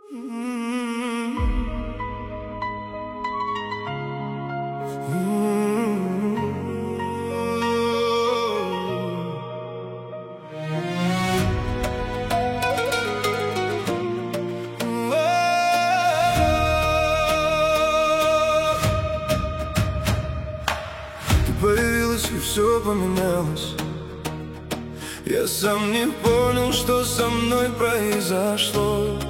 Появилась и все поменялось. Я сам не понял, что со мной произошло.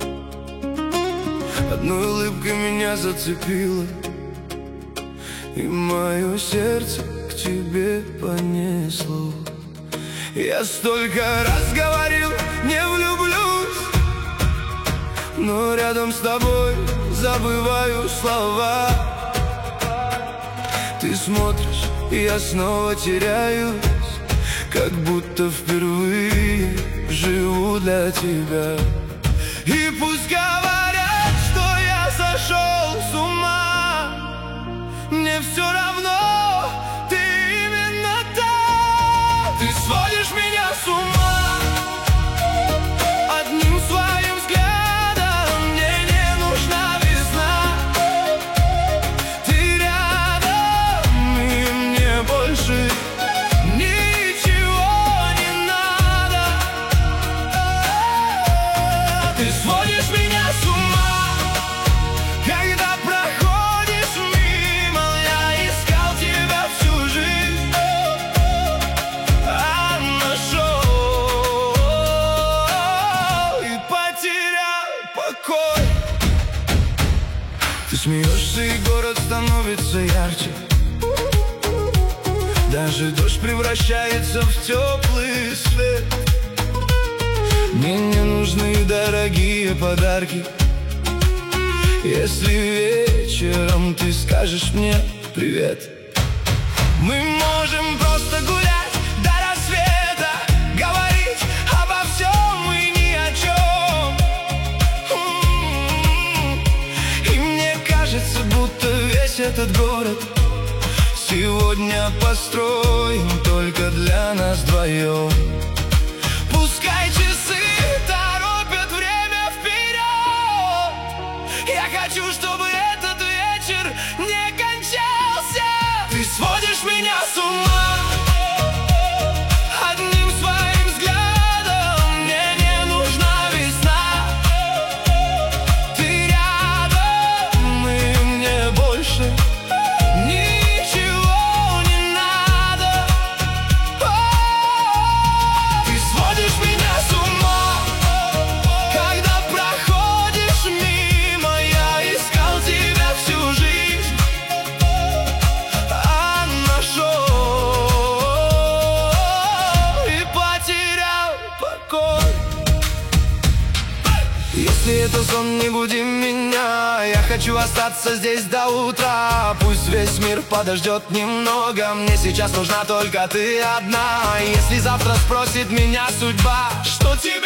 Одной улыбкой меня зацепило, и мое сердце к тебе понесло. Я столько раз говорил, не влюблюсь, но рядом с тобой забываю слова. Ты смотришь, и я снова теряюсь, как будто впервые живу для тебя. И пусть говорят, что я сошел с ума, мне все равно, ты именно та. Ты сводишь меня с ума одним своим взглядом, мне не нужна весна. Ты рядом, и мне больше ты сводишь меня с ума, когда проходишь мимо. Я искал тебя всю жизнь, а нашел и потерял покой. Ты смеешься, и город становится ярче, даже дождь превращается в теплый свет. Мне не нужны дорогие подарки, если вечером ты скажешь мне привет. Мы можем просто гулять до рассвета, говорить обо всем и ни о чем. И мне кажется, будто весь этот город сегодня построен только для нас двоем. Пускай часы торопят время вперед, я хочу, чтобы этот вечер не кончался. Ты сводишь меня с ума одним своим взглядом, мне не нужна весна. Ты рядом, и мне больше ничего не надо. Ты сводишь меня с ума, когда проходишь мимо. Я искал тебя всю жизнь, а нашел и потерял покой. Если это сон, не буди меня, я хочу остаться здесь до утра. Пусть весь мир подождет немного, мне сейчас нужна только ты одна. Если завтра спросит меня судьба, что тебе